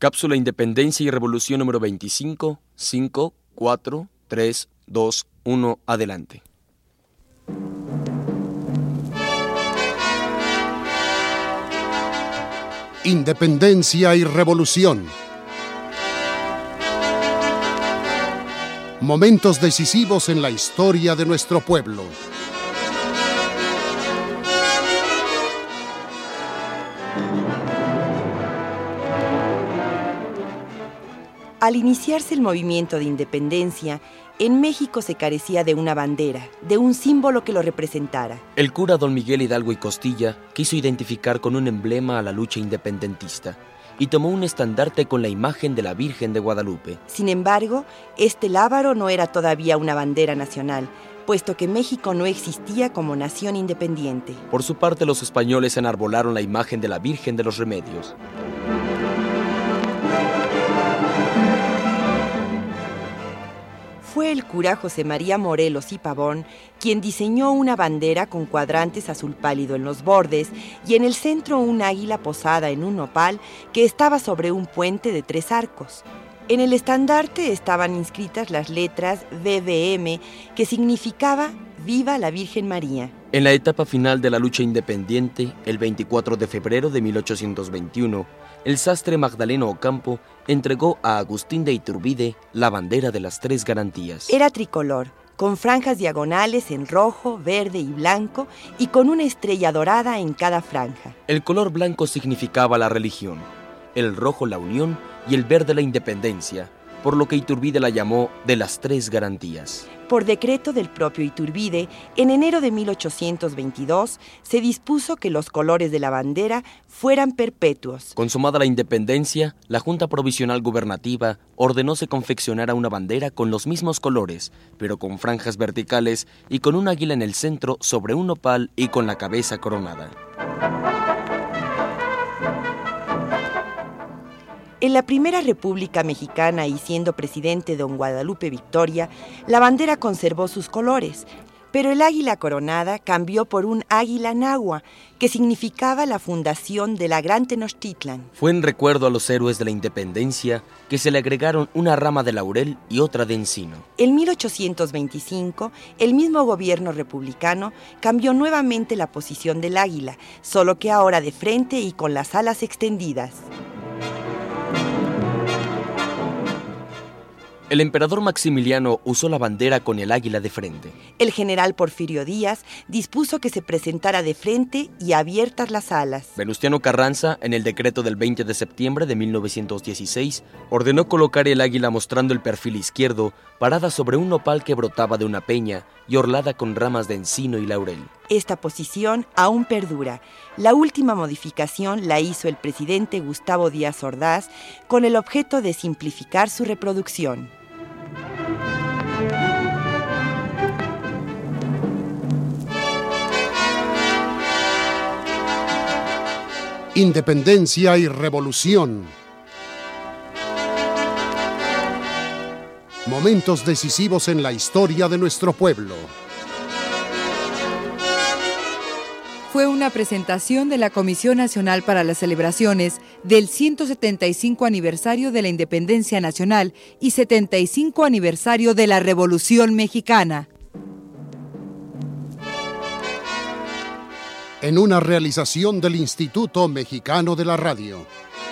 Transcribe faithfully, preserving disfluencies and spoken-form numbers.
Cápsula Independencia y Revolución número veinticinco, cinco, cuatro, tres, dos, uno, adelante. Independencia y Revolución. Momentos decisivos en la historia de nuestro pueblo. Al iniciarse el movimiento de independencia, en México se carecía de una bandera, de un símbolo que lo representara. El cura don Miguel Hidalgo y Costilla quiso identificar con un emblema a la lucha independentista y tomó un estandarte con la imagen de la Virgen de Guadalupe. Sin embargo, este lábaro no era todavía una bandera nacional, puesto que México no existía como nación independiente. Por su parte, los españoles enarbolaron la imagen de la Virgen de los Remedios. Fue el cura José María Morelos y Pavón quien diseñó una bandera con cuadrantes azul pálido en los bordes y en el centro un águila posada en un nopal que estaba sobre un puente de tres arcos. En el estandarte estaban inscritas las letras V V M, que significaba Viva la Virgen María. En la etapa final de la lucha independiente, el veinticuatro de febrero de mil ochocientos veintiuno, el sastre Magdaleno Ocampo entregó a Agustín de Iturbide la bandera de las tres garantías. Era tricolor, con franjas diagonales en rojo, verde y blanco y con una estrella dorada en cada franja. El color blanco significaba la religión, el rojo la unión y el verde la independencia, por lo que Iturbide la llamó de las tres garantías. Por decreto del propio Iturbide, en enero de mil ochocientos veintidós se dispuso que los colores de la bandera fueran perpetuos. Consumada la independencia, la Junta Provisional Gubernativa ordenó se confeccionara una bandera con los mismos colores, pero con franjas verticales y con un águila en el centro sobre un nopal y con la cabeza coronada. En la Primera República Mexicana y siendo presidente don Guadalupe Victoria, la bandera conservó sus colores, pero el águila coronada cambió por un águila nahua, que significaba la fundación de la Gran Tenochtitlan. Fue en recuerdo a los héroes de la independencia que se le agregaron una rama de laurel y otra de encino. En mil ochocientos veinticinco, el mismo gobierno republicano cambió nuevamente la posición del águila, solo que ahora de frente y con las alas extendidas. El emperador Maximiliano usó la bandera con el águila de frente. El general Porfirio Díaz dispuso que se presentara de frente y abiertas las alas. Venustiano Carranza, en el decreto del veinte de septiembre de mil novecientos dieciséis, ordenó colocar el águila mostrando el perfil izquierdo, parada sobre un nopal que brotaba de una peña y orlada con ramas de encino y laurel. Esta posición aún perdura. La última modificación la hizo el presidente Gustavo Díaz Ordaz con el objeto de simplificar su reproducción. Independencia y Revolución. Momentos decisivos en la historia de nuestro pueblo. Fue una presentación de la Comisión Nacional para las Celebraciones del ciento setenta y cinco aniversario de la Independencia Nacional y setenta y cinco aniversario de la Revolución Mexicana. En una realización del Instituto Mexicano de la Radio.